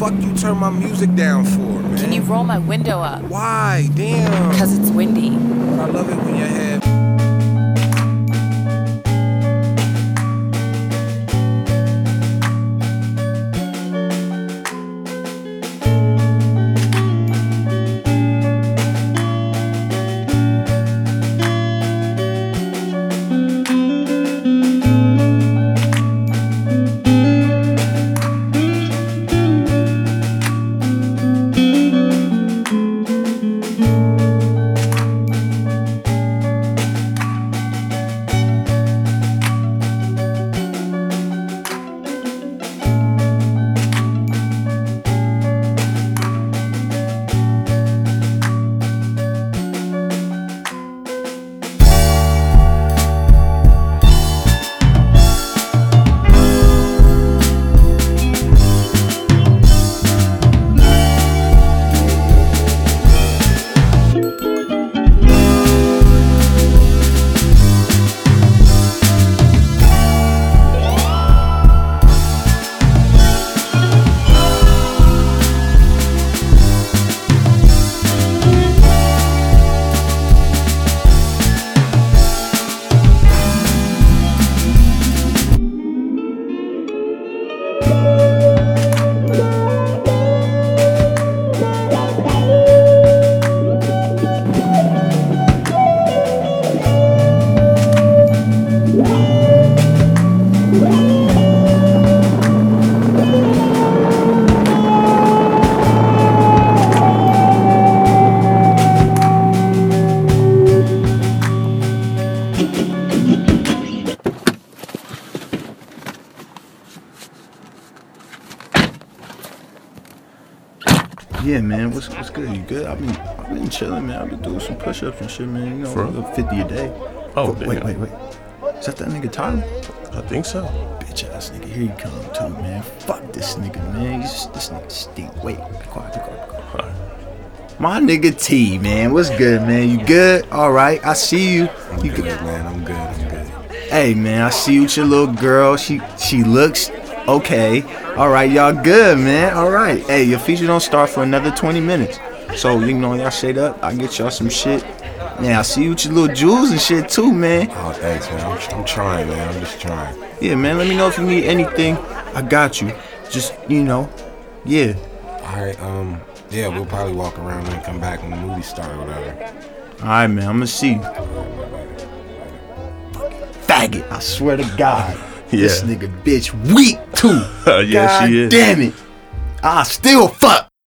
fuck you turn my music down for, man? Can you roll my window up? Why? Damn. Because it's windy. But I love it when your head. Yeah, man, what's good? You good? I've been chilling, man. I've been doing some push-ups and shit, man. You know, For a little 50 a day. Oh, wait. Is that nigga Tyler? I think so. Bitch ass nigga, here you come too, man. Fuck this nigga, man. This nigga stink. Wait, be quiet. Right. My nigga T, man. What's good, man? You good? All right, I see you. You Good, man. I'm good. Hey, man, I see you with your little girl. She looks okay. All right, y'all good, man. All right. Hey, your feature don't start for another 20 minutes. So, you know, y'all shade up. I get y'all some shit. Man, I see you with your little jewels and shit too, man. Oh, thanks, man. I'm trying, man. I'm just trying. Yeah, man, let me know if you need anything. I got you. Just, you know, yeah. All right, yeah, we'll probably walk around and come back when the movie starts or whatever. All right, man, I'm gonna see you. Faggot, I swear to God. Yeah. This nigga bitch weak too. Yeah, God she is. damn it. I still fuck.